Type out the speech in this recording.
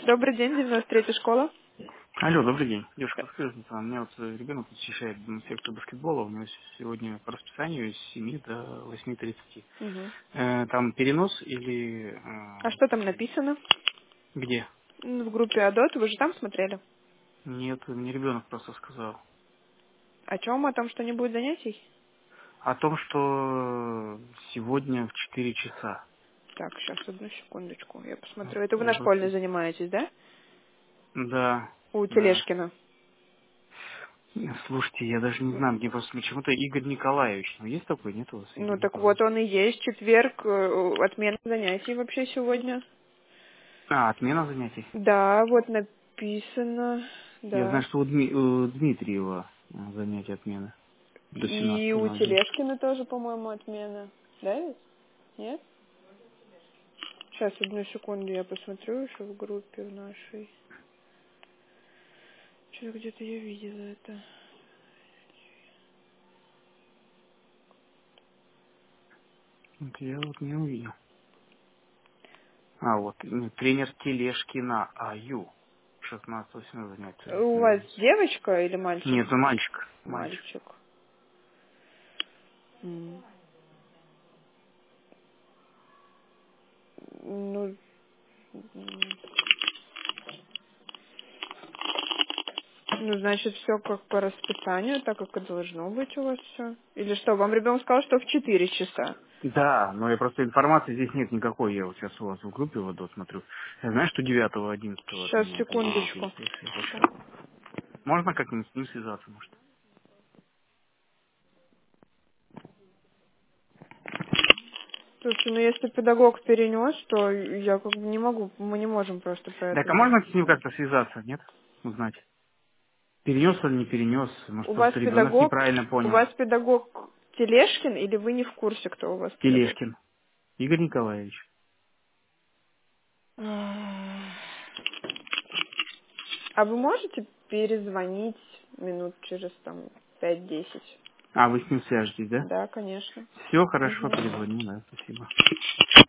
Добрый день, 93-я школа. Алло, добрый день. Девушка, скажите, у меня вот ребенок посещает секцию баскетбола, у него сегодня по расписанию с 7 до 8:30. Мгм. Там перенос или А что там написано? где? В группе Адот, вы же там смотрели? Нет, мне ребенок просто сказал. О чем? О том, что не будет занятий? О том, что сегодня в 4 часа. Так, сейчас, одну секундочку, я Вот, посмотрю. Это вы на я школьной просто... занимаетесь, да? Да, У да. Телешкина. Слушайте, я даже не знаю, мне просто почему-то Игорь Николаевич. Ну, есть такой, нет у вас, Ну Игорь так вот Николаевич? он и есть, четверг, отмена занятий вообще сегодня. Отмена занятий. Да, вот написано, Я знаю, да. что у Дмитриева занятие отмены. До И у 17:00. Телешкина тоже, по-моему, отмена. Да ведь? Нет? Сейчас, одну секунду, я посмотрю еще в группе в нашей. Что-то где-то я видела это. Вот я вот не увидел. Вот, тренер Телешкина АЮ. 16-18 занятия У вас отмены. девочка или мальчик? Нет, мальчик. Мальчик. Мальчик. М. Ну, ну, значит, все как по расписанию, так как и должно быть у вас все. Или что, вам ребенок сказал, что в 4 часа? Да, но я просто информации здесь нет никакой. Я вот сейчас у вас в группе вот смотрю. Я знаю, что 9-11 Сейчас, отменяют занятия. секундочку. Если вот можно как-нибудь с ним связаться, может? Слушайте, ну если педагог перенес, то я как бы не могу, мы не можем просто про Так, это а можно с ним знать. как-то связаться, нет? Узнать. Перенес или не перенес? Может, просто ребенок неправильно У понял. вас педагог Телешкин или вы не в курсе, кто у вас педагог? Телешкин. Игорь Николаевич. А вы можете перезвонить минут через там 5-10? Вы с ним свяжетесь, да? Да, конечно. Все хорошо, Мгм. перезвоню, да, спасибо.